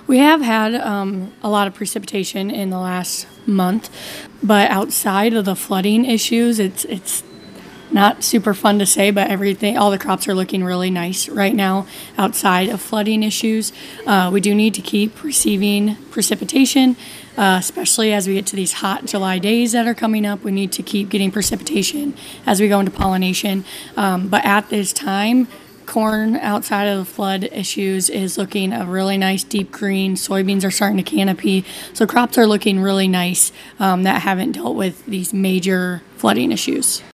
We have had a lot of precipitation in the last month, but outside of the flooding issues, it's not super fun to say, but all the crops are looking really nice right now outside of flooding issues. We do need to keep receiving precipitation, especially as we get to these hot July days that are coming up. We need to keep getting precipitation as we go into pollination. But at this time, corn outside of the flood issues is looking a really nice deep green. Soybeans are starting to canopy. So crops are looking really nice that haven't dealt with these major flooding issues.